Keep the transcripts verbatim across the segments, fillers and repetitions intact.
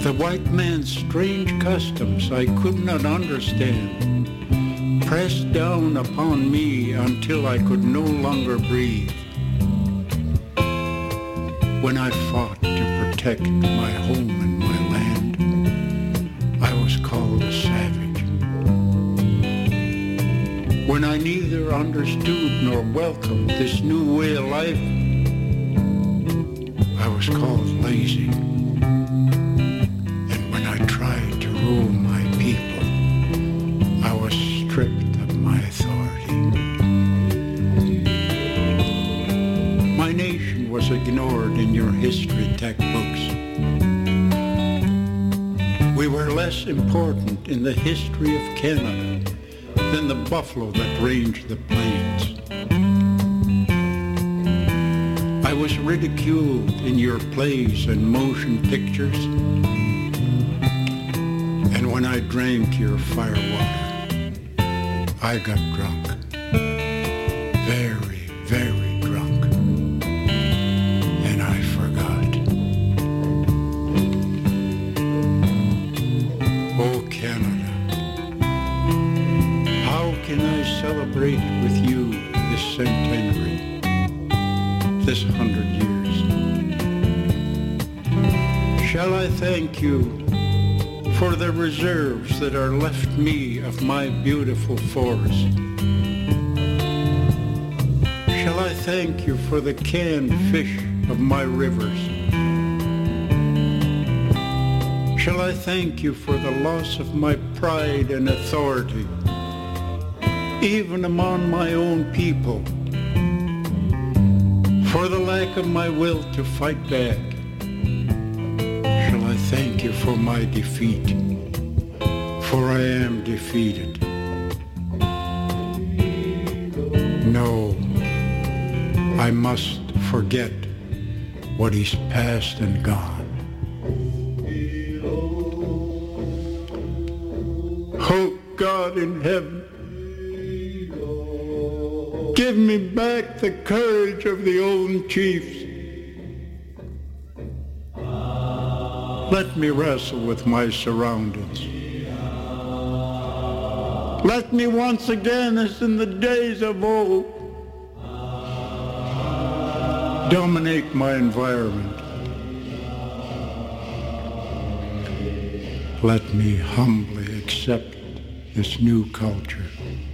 The white man's strange customs I could not understand pressed down upon me until I could no longer breathe. When I fought to protect my home and my land, I was called a savage. When I neither understood nor welcomed this new way of life, I was called lazy. And when I tried to rule my people, I was stripped of my authority. My nation was ignored in your history textbooks. We were less important in the history of Canada than the buffalo that ranged the plains. I was ridiculed in your plays and motion pictures. And when I drank your firewater, I got drunk. Very, very drunk. And I forgot. Oh, Canada, how can I celebrate with you this centenary? This hundred years. Shall I thank you for the reserves that are left me of my beautiful forest? Shall I thank you for the canned fish of my rivers? Shall I thank you for the loss of my pride and authority, even among my own people? For the lack of my will to fight back, shall I thank you for my defeat, for I am defeated. No, I must forget what is past and gone. Oh God in heaven, give me back the courage of the old chiefs. Let me wrestle with my surroundings. Let me once again, as in the days of old, dominate my environment. Let me humbly accept this new culture.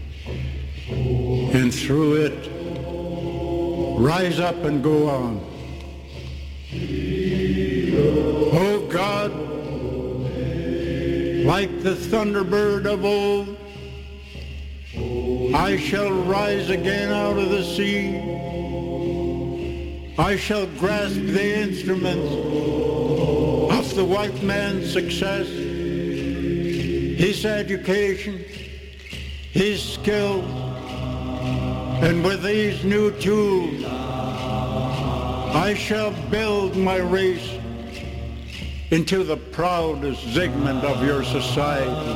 And through it, rise up and go on. Oh God, like the thunderbird of old, I shall rise again out of the sea. I shall grasp the instruments of the white man's success, his education, his skill, and with these new tools, I shall build my race into the proudest segment of your society.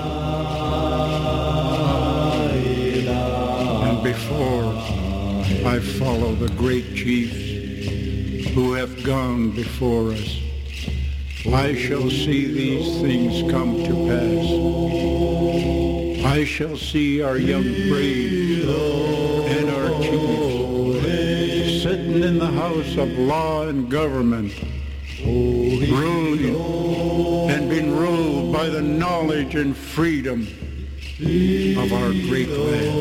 And before I follow the great chiefs who have gone before us, I shall see these things come to pass. I shall see our young braves and our chiefs sitting in the house of law and government, ruling and being ruled by the knowledge and freedom of our great land.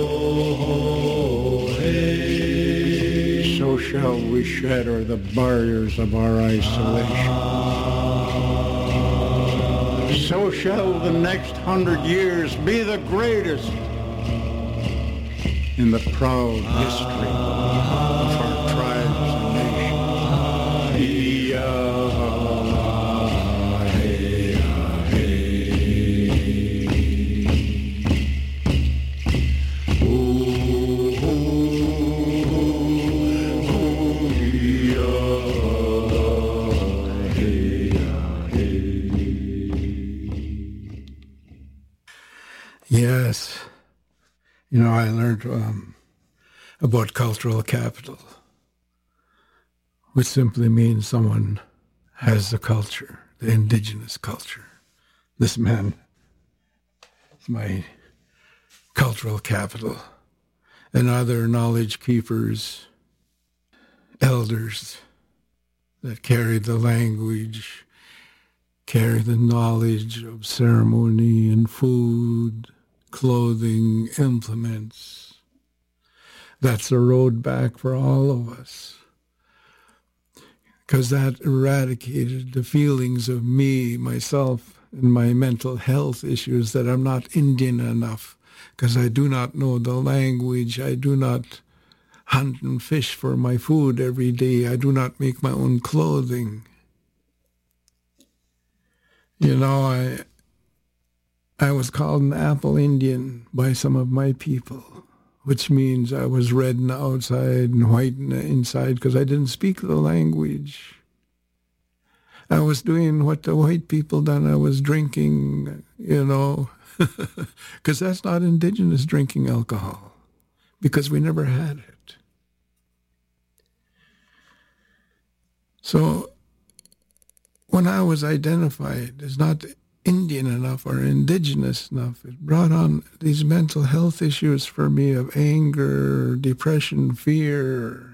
So shall we shatter the barriers of our isolation. So shall the next hundred years be the greatest in the proud history of our tribes and nations. Yes. You know, I learned um, about cultural capital, which simply means someone has the culture, the indigenous culture. This man is my cultural capital, and other knowledge keepers, elders that carry the language, carry the knowledge of ceremony and food, clothing, implements. That's a road back for all of us, because that eradicated the feelings of me, myself, and my mental health issues that I'm not Indian enough, because I do not know the language. I do not hunt and fish for my food every day. I do not make my own clothing. You know, I I was called an Apple Indian by some of my people, which means I was red on the outside and white on the inside because I didn't speak the language. I was doing what the white people done. I was drinking, you know, because that's not indigenous drinking alcohol, because we never had it. So when I was identified as not Indian enough or indigenous enough, it brought on these mental health issues for me of anger, depression, fear.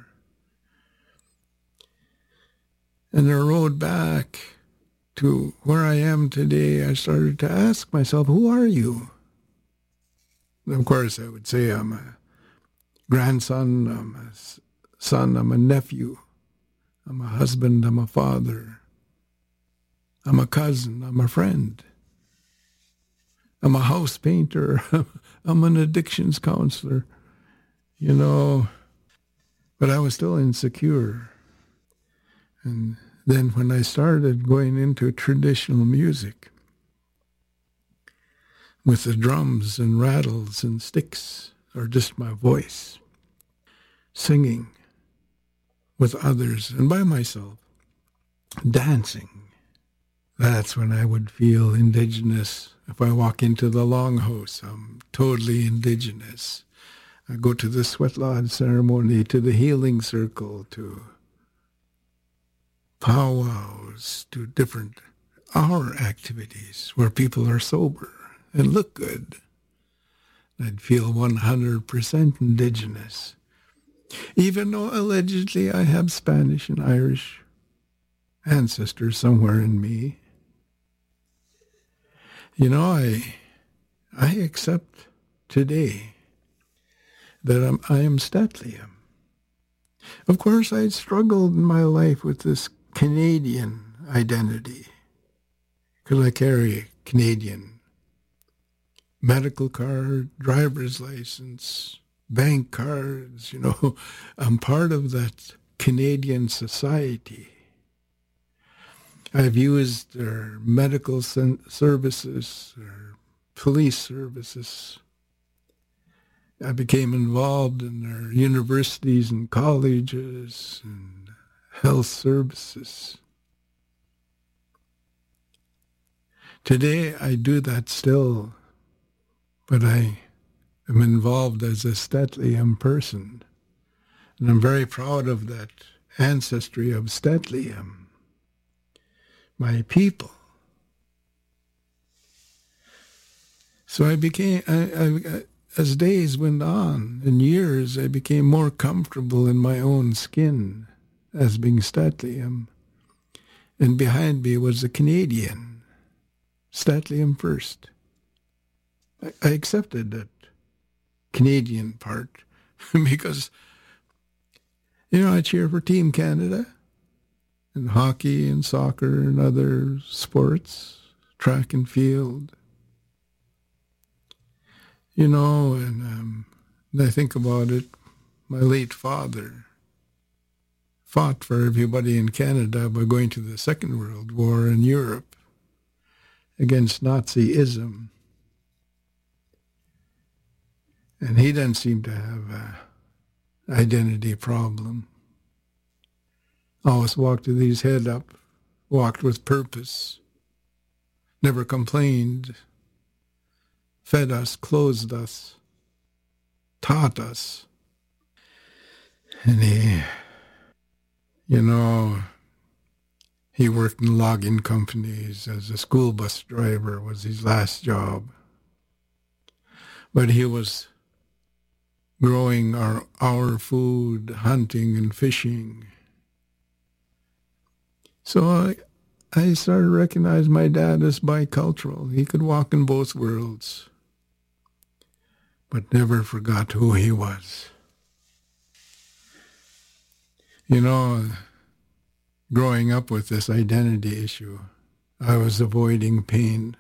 And the road back to where I am today, I started to ask myself, who are you? And of course, I would say I'm a grandson, I'm a son, I'm a nephew, I'm a husband, I'm a father, I'm a cousin, I'm a friend, I'm a house painter, I'm an addictions counselor, you know. But I was still insecure. And then when I started going into traditional music with the drums and rattles and sticks, or just my voice, singing with others and by myself, dancing, that's when I would feel indigenous. If I walk into the longhouse, I'm totally indigenous. I go to the sweat lodge ceremony, to the healing circle, to powwows, to different hour activities where people are sober and look good. I'd feel one hundred percent indigenous, even though allegedly I have Spanish and Irish ancestors somewhere in me. You know, I I accept today that I'm, I am St'át'imc. Of course, I struggled in my life with this Canadian identity because I carry a Canadian medical card, driver's license, bank cards, you know. I'm part of that Canadian society. I've used their medical services, their police services. I became involved in their universities and colleges and health services. Today, I do that still, but I am involved as a St'át'imc person, and I'm very proud of that ancestry of St'át'imc, my people. So I became, I, I, as days went on and years, I became more comfortable in my own skin as being St'át'imc. And behind me was a Canadian, St'át'imc first. I, I accepted that Canadian part because, you know, I cheer for Team Canada in hockey and soccer and other sports, track and field. You know, and um, I think about it, my late father fought for everybody in Canada by going to the Second World War in Europe against Nazism. And he doesn't seem to have an identity problem. Always walked with his head up, walked with purpose, never complained, fed us, clothed us, taught us. And he, you know, He worked in logging companies as a school bus driver was his last job. But he was growing our, our food, hunting and fishing. So I, I started to recognize my dad as bicultural. He could walk in both worlds, but never forgot who he was. You know, growing up with this identity issue, I was avoiding pain.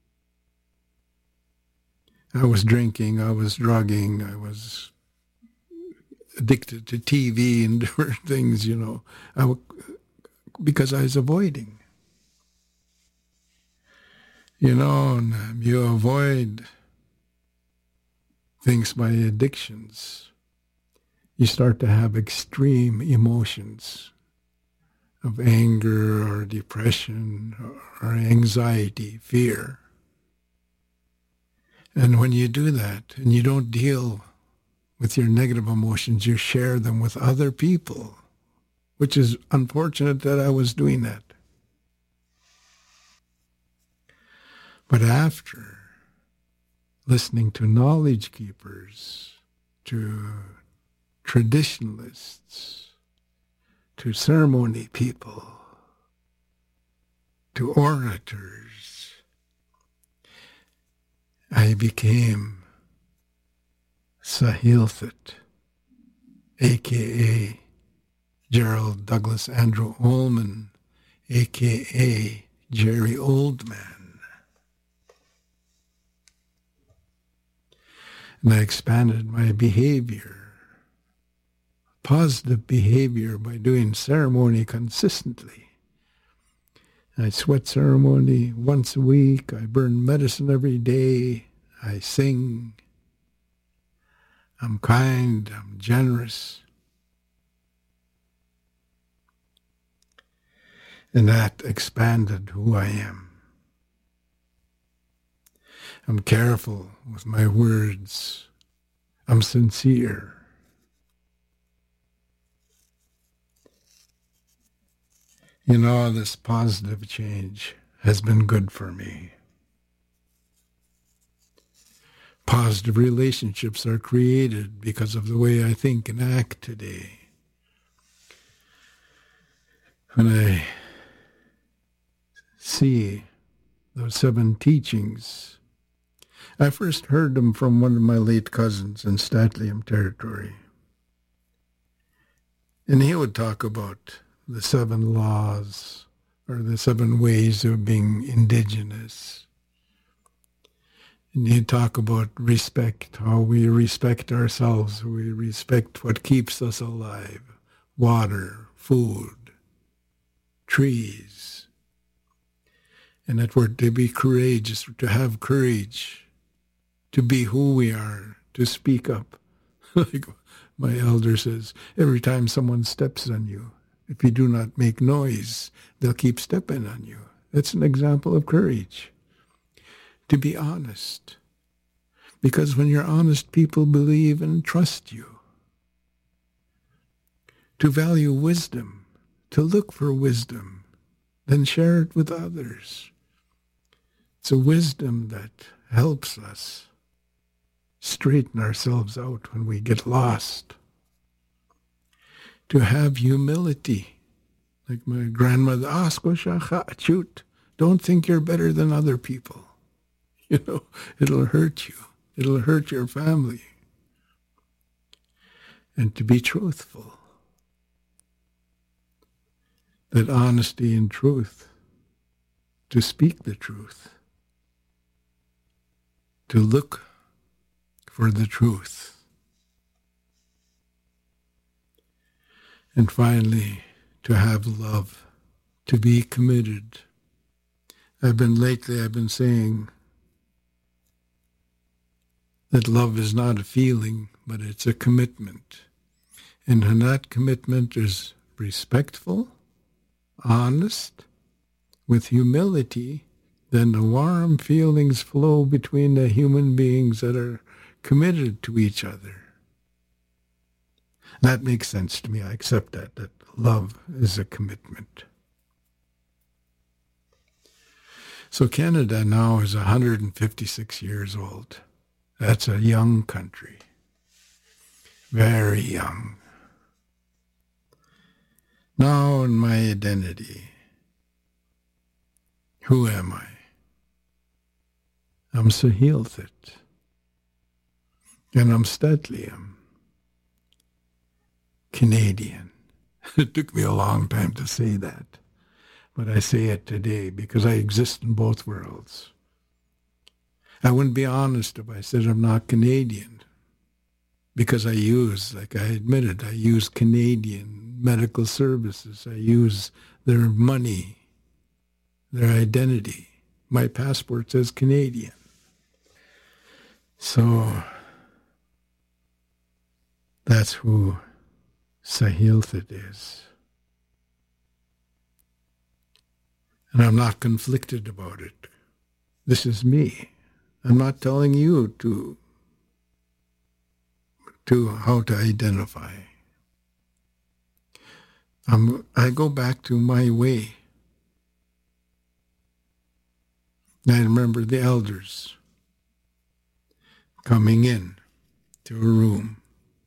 I was drinking, I was drugging, I was addicted to T V and different things, you know, I w- because I was avoiding. You know, and you avoid things by addictions. You start to have extreme emotions of anger or depression or anxiety, fear. And when you do that and you don't deal with your negative emotions, you share them with other people, which is unfortunate that I was doing that. But after listening to knowledge keepers, to traditionalists, to ceremony people, to orators, I became Sahilthit, a k a. Gerald Douglas Andrew Ullman, a k a. Jerry Oldman. And I expanded my behavior, positive behavior, by doing ceremony consistently. I sweat ceremony once a week. I burn medicine every day. I sing. I'm kind. I'm generous. And that expanded who I am. I'm careful with my words. I'm sincere. You know, this positive change has been good for me. Positive relationships are created because of the way I think and act today. When I see those seven teachings, I first heard them from one of my late cousins in Statlium territory. And he would talk about the seven laws or the seven ways of being indigenous. And he'd talk about respect, how we respect ourselves, we respect what keeps us alive, water, food, trees. And that we're to be courageous, to have courage, to be who we are, to speak up. Like my elder says, every time someone steps on you, if you do not make noise, they'll keep stepping on you. That's an example of courage. To be honest. Because when you're honest, people believe and trust you. To value wisdom, to look for wisdom, then share it with others. It's a wisdom that helps us straighten ourselves out when we get lost. To have humility, like my grandmother, don't think you're better than other people. You know, it'll hurt you. It'll hurt your family. And to be truthful. That honesty and truth, to speak the truth, to look for the truth. And finally, to have love, to be committed. I've been lately, I've been saying that love is not a feeling, but it's a commitment. And when that commitment is respectful, honest, with humility, then the warm feelings flow between the human beings that are committed to each other. That makes sense to me. I accept that, that love is a commitment. So Canada now is one hundred fifty-six years old. That's a young country. Very young. Now in my identity, who am I? I'm Sahilthit. And I'm Stedliam. Canadian. It took me a long time to say that. But I say it today because I exist in both worlds. I wouldn't be honest if I said I'm not Canadian. Because I use, like I admitted, I use Canadian medical services. I use their money, their identity. My passport says Canadian. So that's who Sahilthit is. And I'm not conflicted about it. This is me. I'm not telling you to, to how to identify. I'm, I go back to my way. I remember the elders coming in to a room.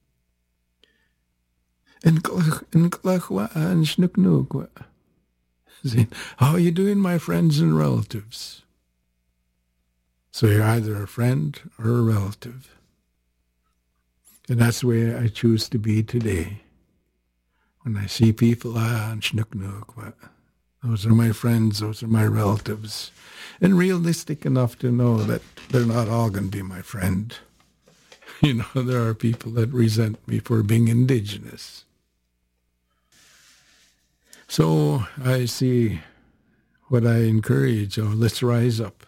And how are you doing, my friends and relatives? So you're either a friend or a relative. And that's the way I choose to be today. When I see people, ah, those are my friends, those are my relatives. And realistic enough to know that they're not all going to be my friend. You know, there are people that resent me for being indigenous. So I see what I encourage, oh, let's rise up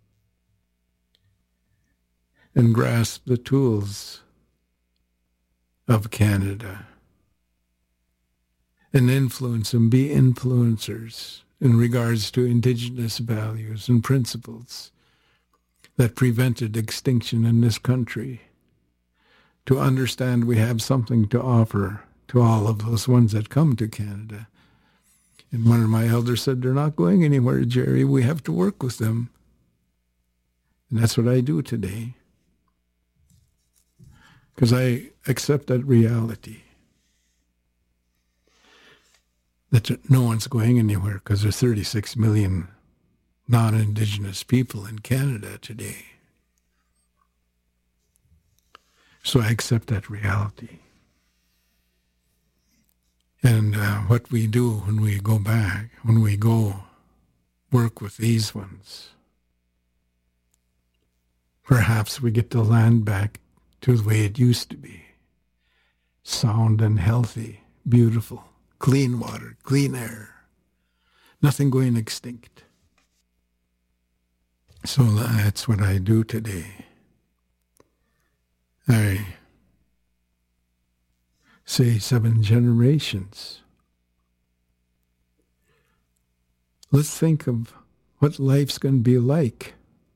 and grasp the tools of Canada and influence and be influencers in regards to indigenous values and principles that prevented extinction in this country. To understand we have something to offer to all of those ones that come to Canada. And one of my elders said, they're not going anywhere, Jerry. We have to work with them. And that's what I do today. Because I accept that reality. That no one's going anywhere because there's thirty-six million non-Indigenous people in Canada today. So I accept that reality. And uh, what we do when we go back, when we go work with these ones, perhaps we get the land back to the way it used to be. Sound and healthy, beautiful, clean water, clean air, nothing going extinct. So that's what I do today. I say seven generations. Let's think of what life's going to be like.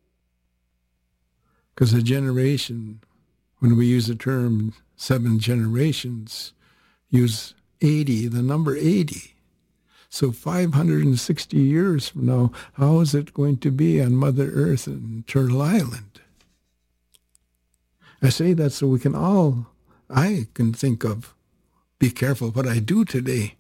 Because a generation, when we use the term seven generations, use eighty, the number eighty. So five hundred sixty years from now, how is it going to be on Mother Earth and Turtle Island? I say that so we can all, I can think of, be careful what I do today.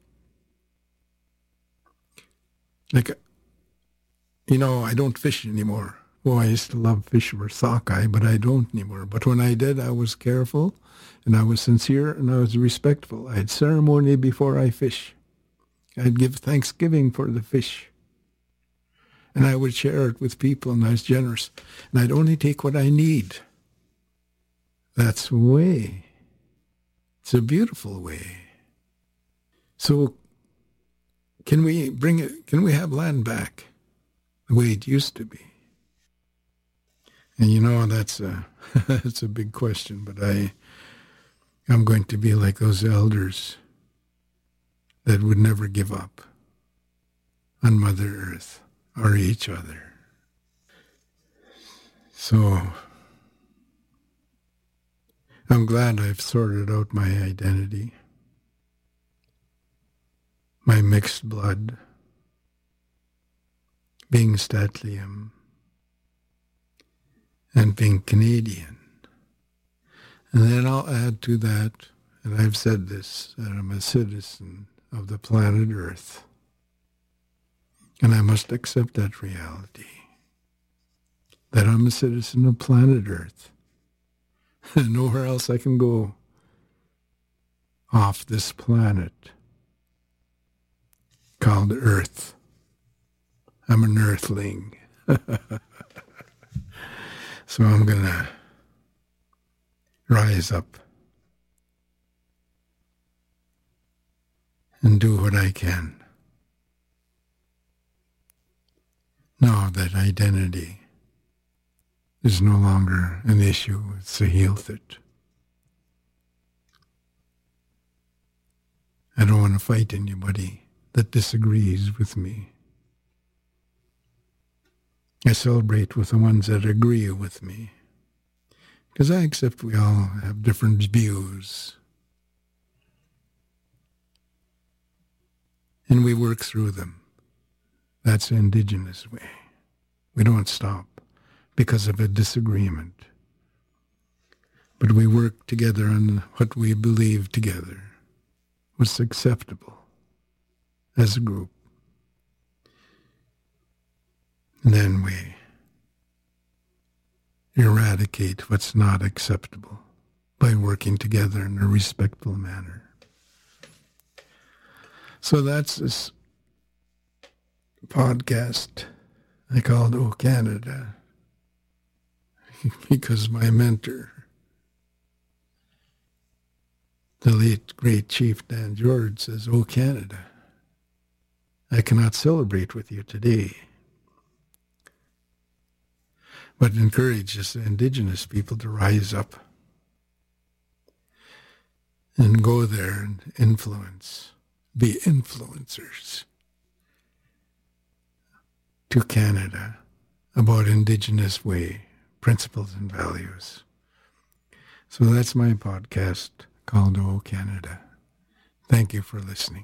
Like, you know, I don't fish anymore. Well, I used to love fish for sockeye, but I don't anymore. But when I did, I was careful, and I was sincere, and I was respectful. I had ceremony before I fish. I'd give thanksgiving for the fish. And I would share it with people, and I was generous. And I'd only take what I need. That's the way. It's a beautiful way. So can we bring it, can we have land back the way it used to be? And you know, that's a, that's a big question, but I, I'm going to be like those elders that would never give up on Mother Earth or each other. So I'm glad I've sorted out my identity, my mixed blood, being Statlium, and being Canadian. And then I'll add to that, and I've said this, that I'm a citizen of the planet Earth. And I must accept that reality, that I'm a citizen of planet Earth. And nowhere else I can go off this planet called Earth. I'm an earthling. So I'm going to rise up and do what I can. Know that identity is no longer an issue. It's a health it. I don't want to fight anybody that disagrees with me. I celebrate with the ones that agree with me, because I accept we all have different views. And we work through them. That's the Indigenous way. We don't stop because of a disagreement. But we work together on what we believe together, what's acceptable as a group. And then we eradicate what's not acceptable by working together in a respectful manner. So that's this podcast I called O Canada, because my mentor, the late great Chief Dan George, says, O Canada, I cannot celebrate with you today, but encourages the Indigenous people to rise up and go there and influence, be influencers to Canada about Indigenous way, principles and values. So that's my podcast called O Canada. Thank you for listening.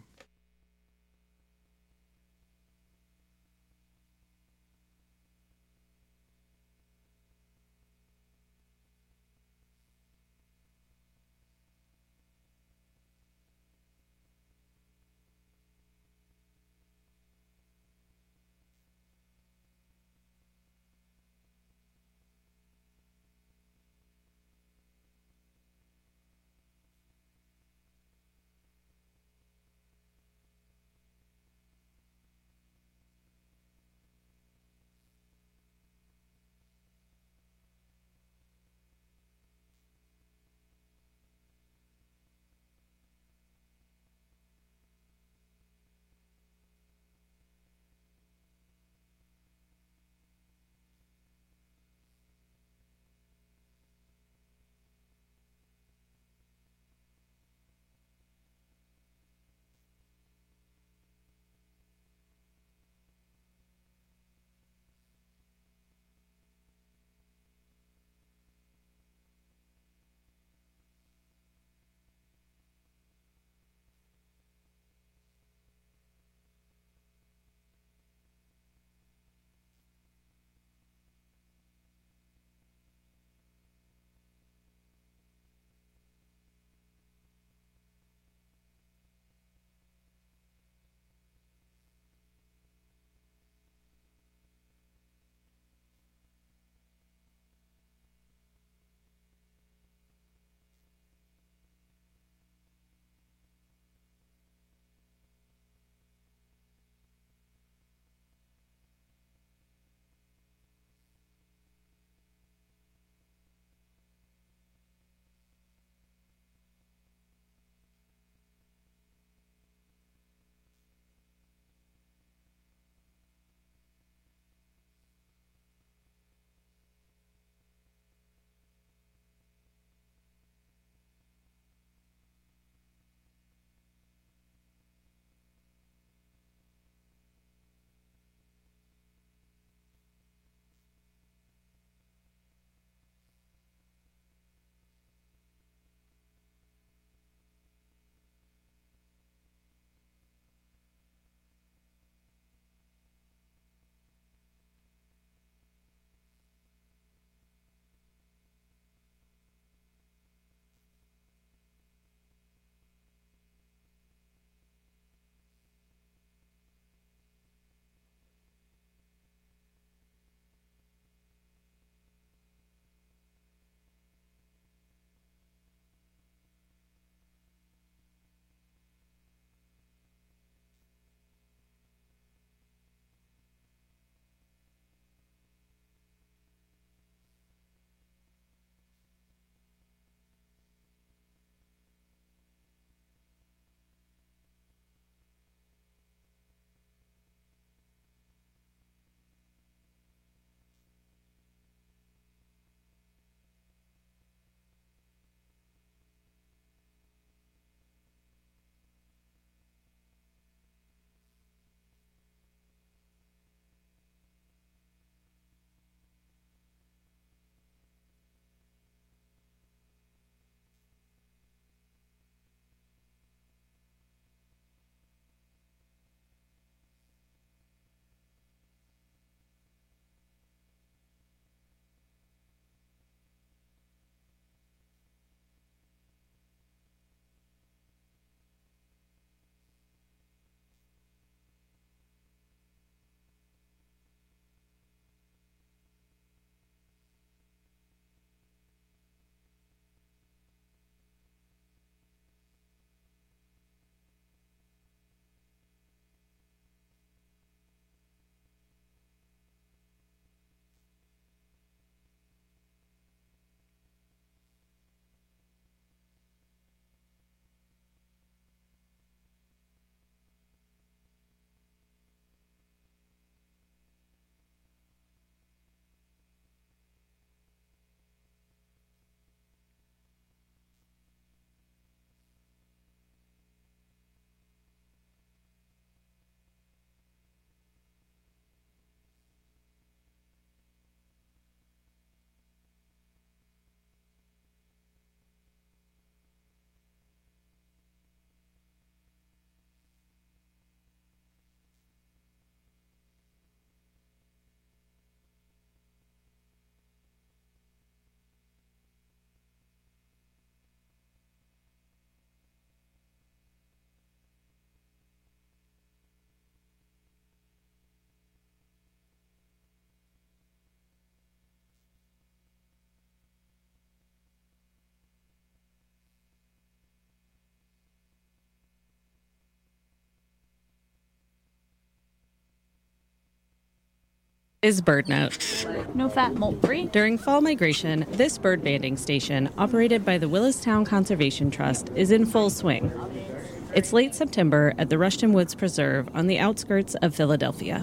is BirdNote. No fat, molt free. During fall migration, this bird banding station, operated by the Willistown Conservation Trust, is in full swing. It's late September at the Rushton Woods Preserve on the outskirts of Philadelphia.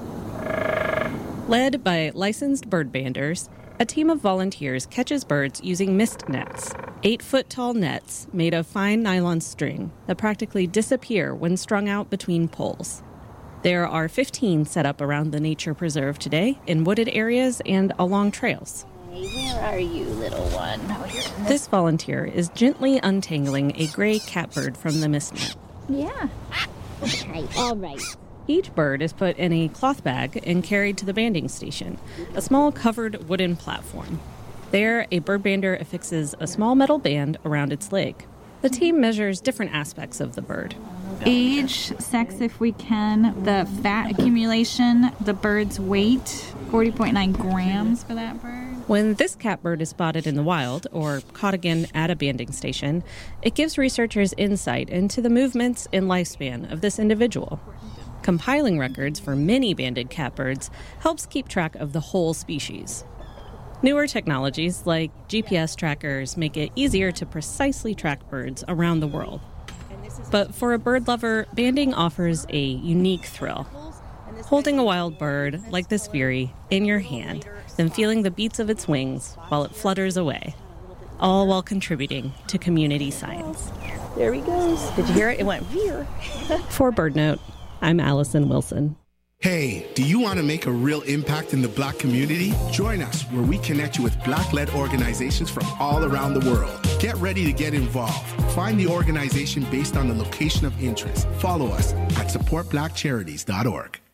Led by licensed bird banders, a team of volunteers catches birds using mist nets, eight-foot-tall nets made of fine nylon string that practically disappear when strung out between poles. There are fifteen set up around the nature preserve today in wooded areas and along trails. Hey, where are you, little one? Oh, you're in this. This volunteer is gently untangling a gray catbird from the mist net. Yeah. Okay, all right. Each bird is put in a cloth bag and carried to the banding station, a small covered wooden platform. There, a bird bander affixes a small metal band around its leg. The team measures different aspects of the bird. Age, sex if we can, the fat accumulation, the bird's weight, forty point nine grams for that bird. When this catbird is spotted in the wild, or caught again at a banding station, it gives researchers insight into the movements and lifespan of this individual. Compiling records for many banded catbirds helps keep track of the whole species. Newer technologies like G P S trackers make it easier to precisely track birds around the world. But for a bird lover, banding offers a unique thrill. Holding a wild bird, like this veery, in your hand, then feeling the beats of its wings while it flutters away, all while contributing to community science. There he goes. Did you hear it? It went veer. For BirdNote, I'm Allison Wilson. Hey, do you want to make a real impact in the Black community? Join us where we connect you with Black-led organizations from all around the world. Get ready to get involved. Find the organization based on the location of interest. Follow us at support black charities dot org.